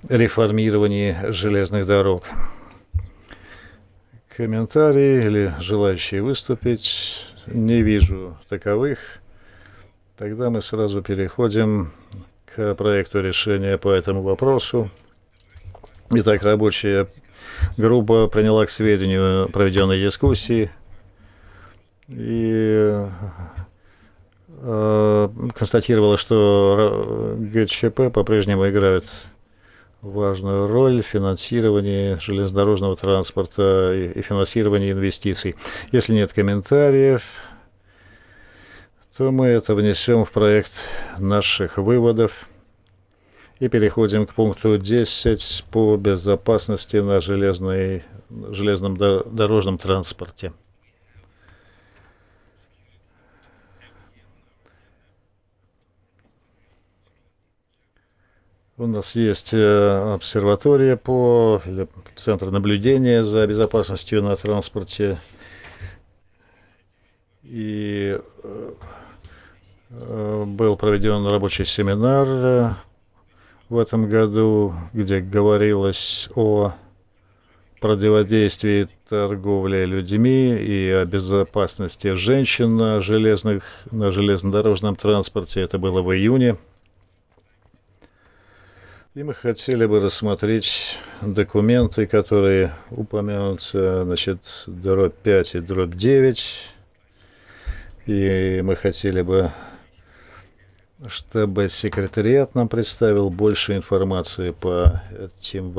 реформировании железных дорог. Комментарии или желающие выступить? Не вижу таковых. Тогда мы сразу переходим к проекту решения по этому вопросу. Итак, рабочая группа приняла к сведению проведенные дискуссии и констатировала, что ГЧП по-прежнему играют важную роль в финансировании железнодорожного транспорта и финансировании инвестиций. Если нет комментариев, то мы это внесем в проект наших выводов и переходим к пункту 10 по безопасности на железном дорожном транспорте. У нас есть обсерватория или центр наблюдения за безопасностью на транспорте. И был проведен рабочий семинар в этом году, где говорилось о противодействии торговле людьми и о безопасности женщин на железнодорожном транспорте. Это было в июне. И мы хотели бы рассмотреть документы, которые упомянутся, дробь 5 и дробь 9. И мы хотели бы, чтобы секретариат нам представил больше информации по этим